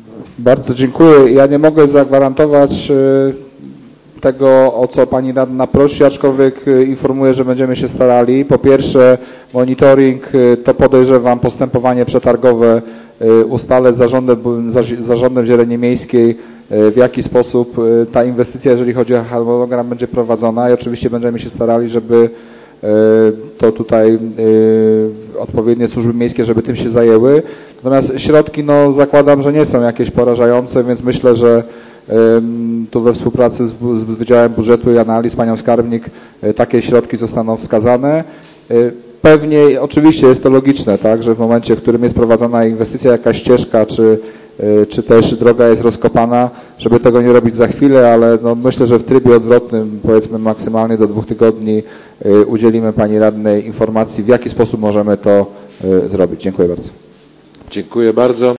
Bardzo dziękuję. Ja nie mogę zagwarantować tego, o co pani radna prosi, aczkolwiek informuję, że będziemy się starali. Po pierwsze, monitoring, to podejrzewam postępowanie przetargowe ustalę z zarządem Zieleni Miejskiej, w jaki sposób ta inwestycja, jeżeli chodzi o harmonogram, będzie prowadzona i oczywiście będziemy się starali, żeby to tutaj odpowiednie służby miejskie, żeby tym się zajęły. Natomiast środki, no zakładam, że nie są jakieś porażające, więc myślę, że tu we współpracy z Wydziałem Budżetu i Analiz, panią skarbnik, takie środki zostaną wskazane. Pewnie, oczywiście jest to logiczne, tak, że w momencie, w którym jest prowadzona inwestycja, jakaś ścieżka, czy też droga jest rozkopana, żeby tego nie robić za chwilę, ale no myślę, że w trybie odwrotnym, powiedzmy maksymalnie do 2 tygodni, udzielimy pani radnej informacji, w jaki sposób możemy to zrobić. Dziękuję bardzo. Dziękuję bardzo.